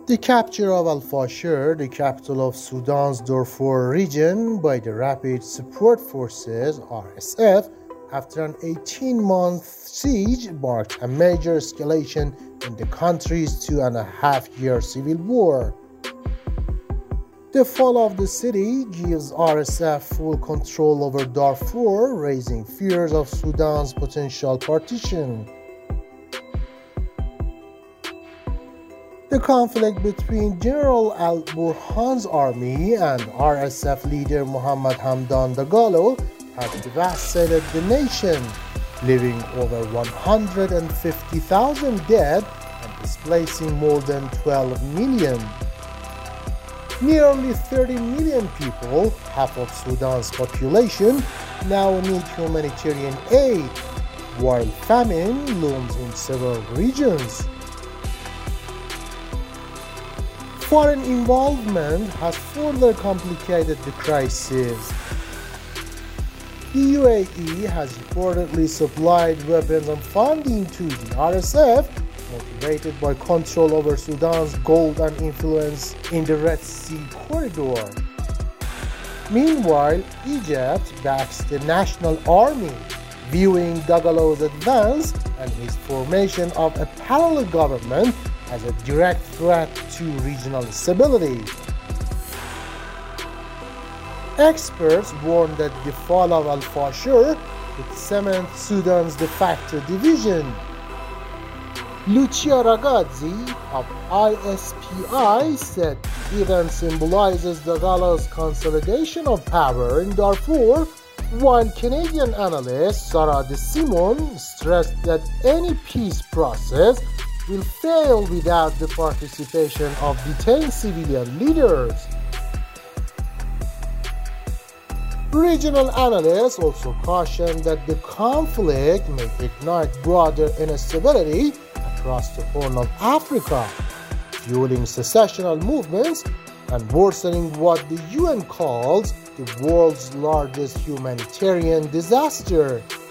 The capture of Al-Fashir, the capital of Sudan's Darfur region, by the Rapid Support Forces (RSF) after an 18-month siege marked a major escalation in the country's 2.5-year civil war. The fall of the city gives RSF full control over Darfur, raising fears of Sudan's potential partition. The conflict between General al-Burhan's army and RSF leader Mohammed Hamdan Dagalo has devastated the nation, leaving over 150,000 dead and displacing more than 12 million. Nearly 30 million people, half of Sudan's population, now need humanitarian aid, while famine looms in several regions. Foreign involvement has further complicated the crisis. The UAE has reportedly supplied weapons and funding to the RSF, motivated by control over Sudan's gold and influence in the Red Sea corridor. Meanwhile, Egypt backs the National Army, viewing Dagalo's advance and his formation of a parallel government as a direct threat to regional stability. Experts warn that the fall of Al-Fashir would cement Sudan's de facto division. Lucia Ragazzi of ISPI said the event symbolizes Dagalo's consolidation of power in Darfur, while Canadian analyst Sarah DeSimone stressed that any peace process will fail without the participation of detained civilian leaders. Regional analysts also cautioned that the conflict may ignite broader instability across the Horn of Africa, fueling secessional movements and worsening what the UN calls the world's largest humanitarian disaster.